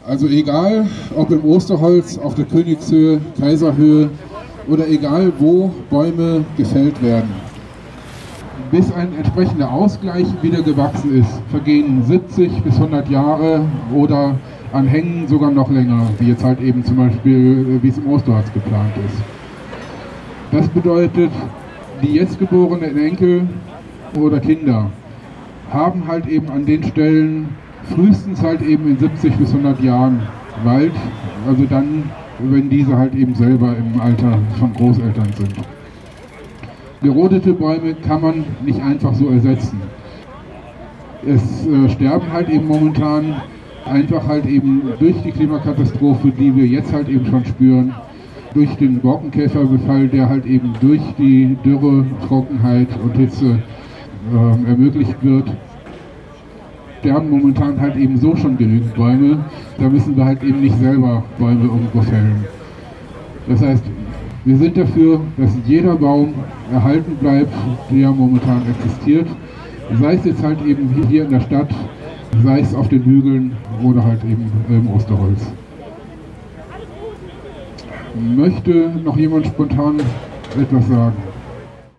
Also egal, ob im Osterholz, auf der Königshöhe, Kaiserhöhe oder egal wo Bäume gefällt werden. Bis ein entsprechender Ausgleich wieder gewachsen ist, vergehen 70 bis 100 Jahre oder an Hängen sogar noch länger, wie jetzt halt eben zum Beispiel, wie es im Osterholz geplant ist. Das bedeutet, die jetzt geborenen Enkel oder Kinder haben halt eben an den Stellen frühestens halt eben in 70 bis 100 Jahren Wald, also dann, wenn diese halt eben selber im Alter von Großeltern sind. Gerodete Bäume kann man nicht einfach so ersetzen. Es sterben halt eben momentan einfach halt eben durch die Klimakatastrophe, die wir jetzt halt eben schon spüren, durch den Borkenkäferbefall, der halt eben durch die Dürre, Trockenheit und Hitze ermöglicht wird, sterben momentan halt eben so schon genügend Bäume, da müssen wir halt eben nicht selber Bäume irgendwo fällen. Das heißt, wir sind dafür, dass jeder Baum erhalten bleibt, der momentan existiert, sei es jetzt halt eben hier in der Stadt, sei es auf den Hügeln oder halt eben im Osterholz. Möchte noch jemand spontan etwas sagen?